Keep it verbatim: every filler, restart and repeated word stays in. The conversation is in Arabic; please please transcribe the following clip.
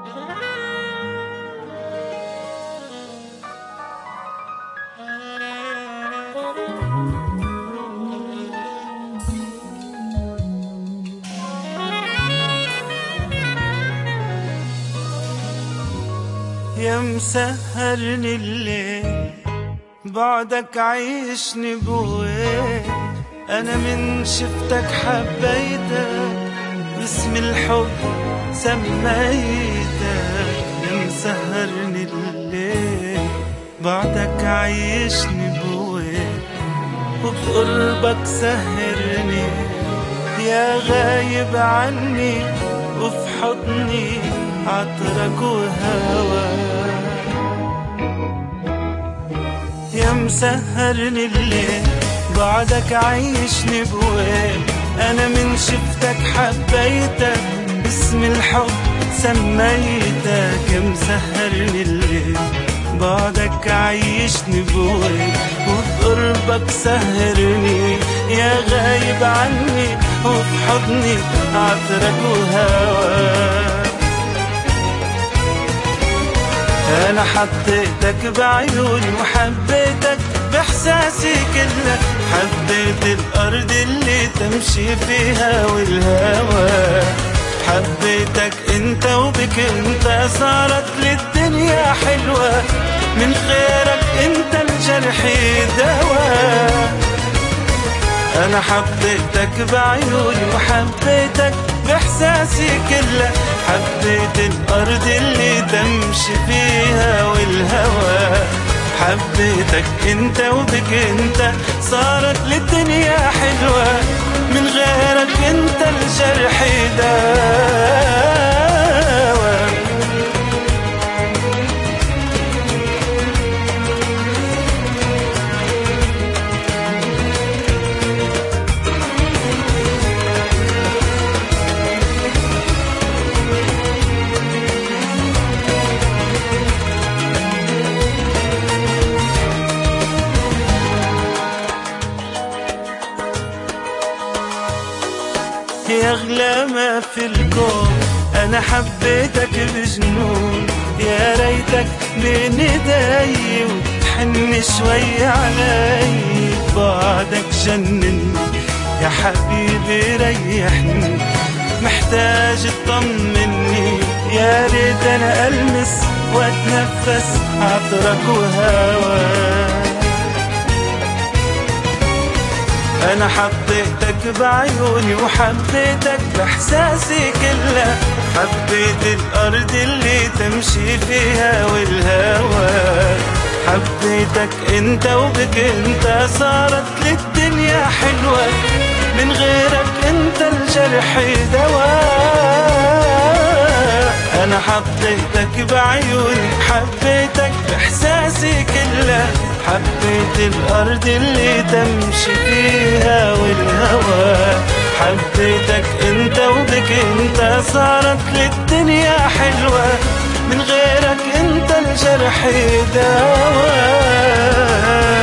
يا مسهرني الليل بعدك عيشني بويل، أنا من شفتك حبيتك باسم الحب سميتك. يا مسهرني الليل بعدك عيشني بويل، وبقربك سهرني يا غايب عني، وفي حضني عطرك وهواك. يا مسهرني الليل بعدك عيشني بويل، أنا من شفتك حبيتك باسم الحب سميتك. يا مسهرني الليل بعدك عيشني بويل، وبقربك سهرني يا غايب عني، وفي حضني عطرك وهواك. أنا حطيتك بعيوني وحبيتك بإحساسي كله، حبيت الأرض اللي تمشي فيها والهوى. حبيتك انت وبك انت صارت للدنيا حلوة، من خيرك انت لجرحي دواء. أنا حبيتك بعيوني وحبيتك بإحساسي كله، حبيت الأرض اللي تمشي فيها والهوى. حبيتك انت وبك انت صارت للدنيا حلوة، من غيرك انت الجرح داوى. يا أغلى ما في الكون أنا حبيتك بجنون، يا ريتك بين ايدي وتحن شوي علي. بعدك جنني يا حبيبي ريحني، محتاج تطمني، يا ريت أنا ألمس وأتنفس عطرك وهواك. أنا حطيتك بعيوني وحبيتك بإحساسي كله، حبيت الأرض اللي تمشي فيها والهوى. حبيتك انت وبك انت صارت للدنيا حلوة، من غيرك انت الجرح دواء. أنا حطيتك بعيوني حبيتك بإحساسي كله، حبيت الأرض اللي تمشي فيها والهوى. حبيتك انت وبك انت صارت للدنيا حلوة، من غيرك انت الجرح دواء.